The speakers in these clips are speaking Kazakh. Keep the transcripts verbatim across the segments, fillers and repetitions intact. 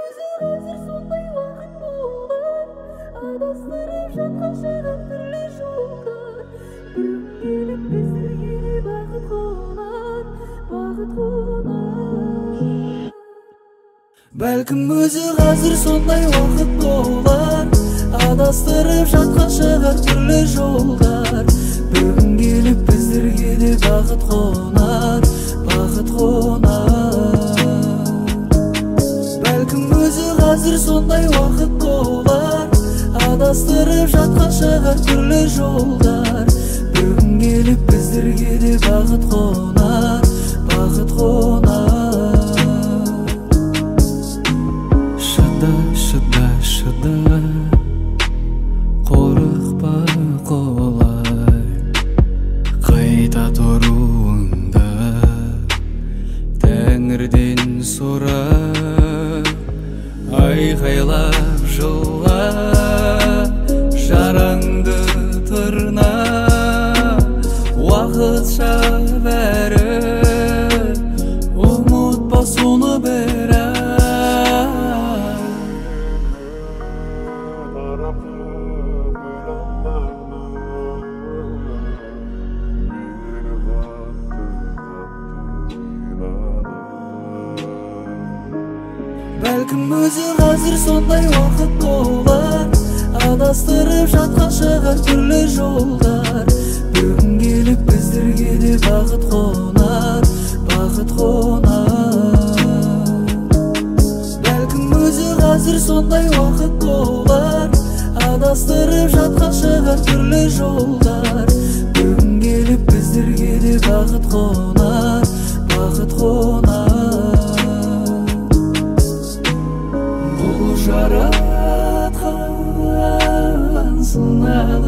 өзі қазір сондай уақыт болар, адастырып жатқан шығар түрлі жолдар. Бір күн келіп біздерге де бақыт қонар, бақыт қонар. Бәлкім өзі қазір сондай уақыт болар, адастырып жатқан шығар түрлі жолдар. Бір күн келіп біздерге де бақыт қонар, бақыт қонар. Бәлкім өзі қазір сондай уақыт болар, адастырып жатқан шығар түрлі жолдар. Бір күн келіп біздерге де бақыт қонар, бақыт қонар. Шыда, шыда, шыда, қорықпа қолай, қайта тұруыңды Тәңірден сұра. Айқайлап жылға жараңды тырна, уақытша бәрі, ұмытпа соны бәрі. Бәлкім өзі қазір сондай уақыт болар, адастырып жатқан шығар түрлі жолдар. Бір күн келіп біздерге де бақыт қонар, бақыт қонар. Бәлкім өзі қазір сондай уақыт болар, адастырып жатқан шығар түрлі жолдар. Бір күн келіп біздерге де бақыт қонар, бақыт қонар. Жаратқан сынады,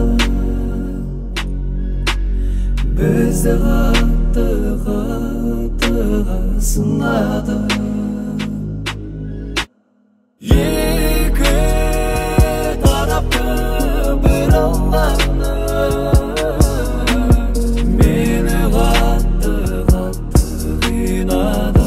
бізді қатты қатты сынады. Екі тарапты бір алланы, мені қатты қатты қинады.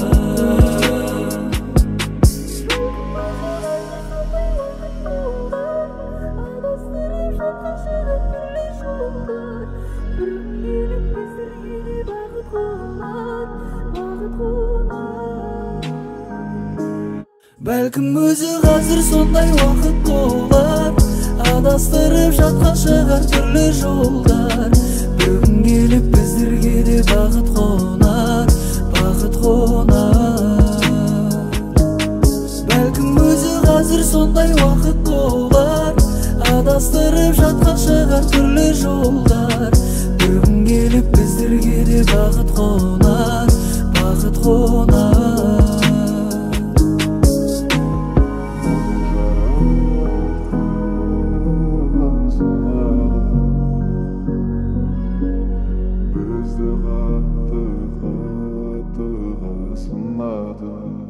Бәлкім өзі қазір сондай уақыт болар, адастырып жатқан шығар түрлі жолдар. Бір күн келіп біздерге де бақыт қонар, бақыт қонар. Бәлкім өзі қазір сондай уақыт болар, адастырып жатқан шығар түрлі жолдар. Бір күн келіп біздерге де бақыт қонар, бақыт қонар. Бізді қатты қатты сынады.